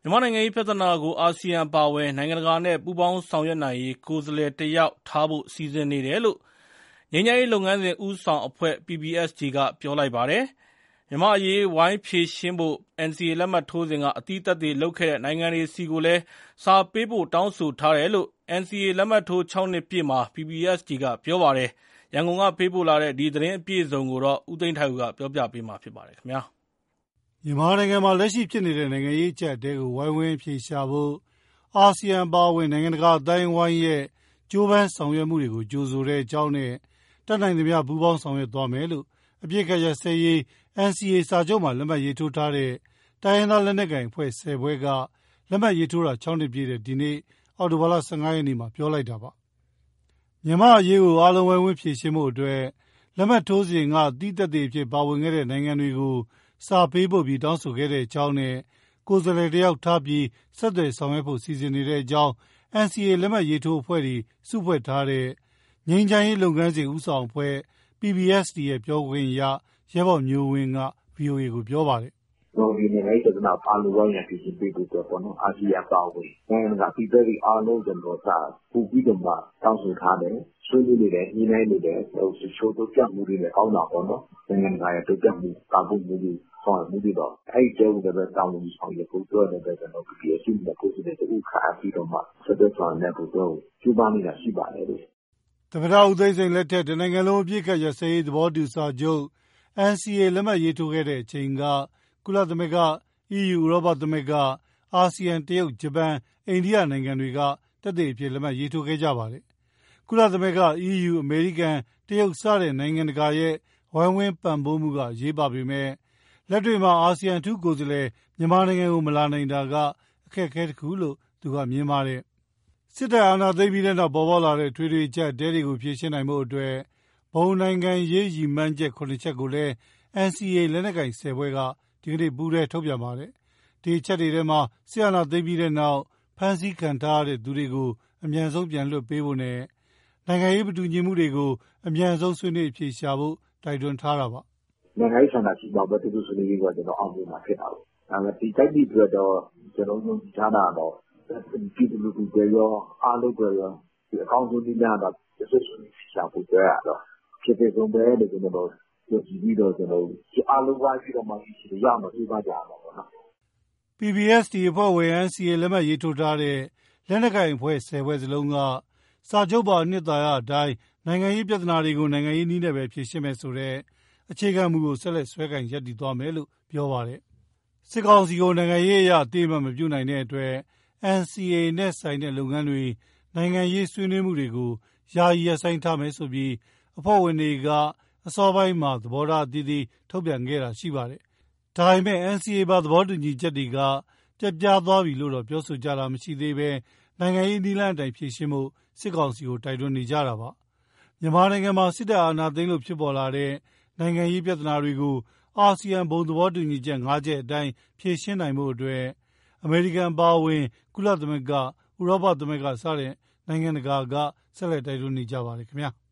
မြန်မာနိုင်ငံရေးပြဿနာကိုအာဆီယံအပါအဝင်နိုင်ငံတကာနဲ့ပူးပေါင်းဆောင်ရွက်နိုင်ရေးကိုယ်စားလှယ်တစ်ယောက်ထားဖို့စီစဉ်နေတယ်လို့ငြိမ်းချမ်းရေးလုပ်ငန်းစဉ်ဦးဆောင်အဖွဲ့ PPST ကပြောလိုက်ပါတယ်။မြန်မာ့အရေးဝိုင်းဖြေရှင်းဖို့ NCA လက်မှတ်ထိုးစဉ်ကအသိသက်သေလုပ်ခဲ့တဲ့နိုင်ငံတွေဆီကိုလည်းစာပေးပို့တောင်းဆိုထားတယ်လို့ NCA လက်မှတ်ထိုး6 နှစ်ပြည့်မှာ PPST ကပြောပါတယ်။ရန်ကုန်ကပေးပို့လာတဲ့ဒီသတင်းအပြည့်အစုံကိုဦးသိန်းထိုက်ဦးကပြောပြပေးမှာဖြစ်ပါတယ်ခင်ဗျာ။မြန်မာနိုင်ငံမှာလက်ရှိဖြစ်နေတဲ့နိုင်ငံရေးအကျပ်အတည်းကိုဝိုင်းဝန်းအဖြေရှာဖို့အာဆီယံပါဝင်နိုင်ငံတကာအတိုင်းအဝိုင်းရဲ့ကြိုးပမ်းဆောင်ရွက်မှုတွေကိုကြိုဆိုတဲ့အကြောင်းနဲ့တတ်နိုင်သမျှပူးပေါင်းဆောင်ရွက်သွားမယ်လို့အပြစ်ကရစဲရေး NCA စာချုပ်မှာလက်မှတ်ရေးထိုးထားတဲ့တိုင်းရင်းသားလက်နက်ကိုင်အဖွဲ့10ဖွဲ့ကလက်မှတ်ရေးထိုးတာ6နှစ်ပြည့်တဲ့ဒီနေ့အောက်တိုဘာလ15ရက်နေ့မှာပြောလိုက်တာပါ။မြန်မာအရေးကိုအားလုံးဝိုင်းဝန်းဖြေရှင်းဖို့အတွက်လက်မှတ်ထိုးစဉ်ကတိသက်သေအဖြစ်ပါဝင်ခဲ့တဲ့နိုင်ငံတွေကိုစာပေးပို့ပြီးတောင်းဆိုခဲ့တဲ့အကြောင်းနဲ့ကိုယ်စားလှယ်တစ်ယောက်ထားပြီးဆက်သွယ်ဆောင်ရွက်ဖို့စီစဉ်နေတဲ့အကြောင်း NCA လက်မှတ်ရေးထိုးအဖွဲ့တွေစုဖွဲ့ထားတဲ့ငြိမ်းချမ်းရေးလုပ်ငန်းစဉ်ဦးဆောင်အဖွဲ့ PPST ရဲ့ပြောခွင့်ရရဲဘော်မျိုးဝင်းက VOA ကိုပြောပါတယ်။ဒီနိုင်ငံရေးပြဿနာအားလုံးဝိုင်းရန်ဖြေရှင်းပေးဖို့အတွက်ပေါ့နော်အာဆီယံပါဝင်နိုင်ငံကပြည်သက်တွေအားလုံးကျွန်တော်စာပူပြီးတော့မှတောင်းဆိုထားတယ်ဆွေးနွေးနေတယ်ညှိနှိုင်းနေတယ်ချိုးတို့ပြမှုတွေလည်းကောင်းတာပေါ့နော်နိုင်ငံတကာရဲ့တို့ပြမှုကာပုမှုတွေဆောင်ရွက်မှုတွေတော့အဲ့ဒီတဲဦးလည်းပဲတောင်းလို့ဆောင်ရွက်ဖို့အတွက်လည်းပဲကျွန်တော် PPST နဲ့ကိုယ်စားလှယ်တူခါပြီးတော့မှဆက်သွယ်ဆောင်ရွက်ဖို့တော့ကျူးပန်းနေတာရှိပါတယ်လို့သမ္မတဦးသိန်းစိန်လက်ထက်နိုင်ငံလုံးအပြစ်ခတ်ရစဲရေးသဘောတူစာချုပ် NCA လက်မှတ်ရေးထိုးခဲ့တဲ့အချိန်ကကုလသမဂ္ဂ EU ဥရောပသမဂ္ဂအာဆီယံတရုတ်ဂျပန်အိန္ဒိယနိုင်ငံတွေကတက်တဲ့အဖြစ်လက်မှတ်ရေးထိုးခဲ့ကြပါတယ်။ကုလသမဂ္ဂ EU အမေရိကန်တရုတ်စတဲ့နိုင်ငံတကာရဲ့ဝိုင်းဝန်းပံ့ပိုးမှုကရေးပါပေမဲ့လက်တွေ့မှာအာဆီယံအထူးကိုယ်စားလှယ်မြန်မာနိုင်ငံကိုမလာနိုင်တာကအခက်အခဲတစ်ခုလို့သူကမြင်ပါတယ်။စစ်တပ်အာဏာသိမ်းပြီးတဲ့နောက်ပေါ်ပေါက်လာတဲ့ထွေထွေအကျပ်တဲတွေကိုဖြေရှင်းနိုင်ဖို့အတွက်ဘုံနိုင်ငံရေးရည်မှန်းချက်9ချက်ကိုလည်း NCA လက်နက်ကိုင်10ဖွဲ့ကဒီကနေ့ပူးတွဲထုတ်ပြန်ပါတယ်။ဒီအချက်တွေထဲမှာစစ်အာဏာသိမ်းပြီးတဲ့နောက်ဖမ်းဆီးခံထားရတဲ့သူတွေကိုအမြန်ဆုံးပြန်လွှတ်ပေးဖို့နဲ့နိုင်ငံရေးမတူညီမှုတွေကိုအမြန်ဆုံးဆွေးနွေးအဖြေရှာဖို့တိုက်တွန်းထားတာပါ။နိုင်ငံရေးဆန္ဒရှိတော့ပဲသူတို့ဆွေးနွေးရေးကကျွန်တော်အောင်မြင်မှာဖြစ်တာပေါ့။ဒါပေမဲ့ဒီတိုက်ပြီးပြီးတော့ကျွန်တော်တို့ကြားတာတော့ပြည်သူလူထုတွေရောအားလုံးတွေရောဒီအကောင့်ဆုံးဒီများတော့ဆွေးနွေးရှာဖို့ကြရတော့ဖြစ်တဲ့ဆုံးပဲလို့ကျွန်တော်ယုံကြည်ပြီးတော့ကျွန်တော်ဒီအားလုံးဝိုင်းပြီးတော့မှဒီရအောင်ပြေးပါကြအောင်ပေါ့နော်။ PPST အဖွဲ့ဝင် NCA လက်မှတ်ရေးထိုးထားတဲ့လက်နက်ကိုင်အဖွဲ့10ဖွဲ့စလုံးကစာချုပ်ပါအနှစ်သာရအတိုင်းနိုင်ငံရေးပြဿနာတွေကိုနိုင်ငံရေးနည်းနဲ့ပဲဖြေရှင်းမယ်ဆိုတဲ့အခြေခံမူကိုဆက်လက်ဆွဲကိုင်ရပ်တည်သွားမယ်လို့ပြောပါတယ်။စစ်ကောင်စီကိုနိုင်ငံရေးအရအသေးမှမပြုနိုင်တဲ့အတွက် NCA နဲ့ဆိုင်တဲ့လုပ်ငန်းတွေနိုင်ငံရေးဆွေးနွေးမှုတွေကိုယာယီရပ်ဆိုင်းထားမယ်ဆိုပြီးအဖွဲ့ဝင်တွေကအစောပိုင်းမှာသဘောထားအသီးသီးထုတ်ပြန်ခဲ့တာရှိပါတယ်။ဒါပေမဲ့ NCA ပါသဘောတူညီချက်တွေကပြတ်ပြားသွားပြီလို့တော့ပြောဆိုကြတာမရှိသေးဘဲနိုင်ငံရေးနည်းလမ်းအတိုင်းဖြေရှင်းဖို့စစ်ကောင်စီကိုတိုက်တွန်းနေကြတာပါ။မြန်မာနိုင်ငံမှာစစ်တပ်အာဏာသိမ်းလို့ဖြစ်ပေါ်လာတဲ့နိုင်ငံရေးပြဿနာတွေကိုအာဆီယံဘုံသဘောတူညီချက်5ချက်အတိုင်းဖြေရှင်းနိုင်ဖို့အတွက်အမေရိကန်ပါဝင်ကုလသမဂ္ဂဥရောပသမဂ္ဂစတဲ့နိုင်ငံတကာကဆက်လက်တိုက်တွန်းနေကြပါတယ်ခင်ဗျာ။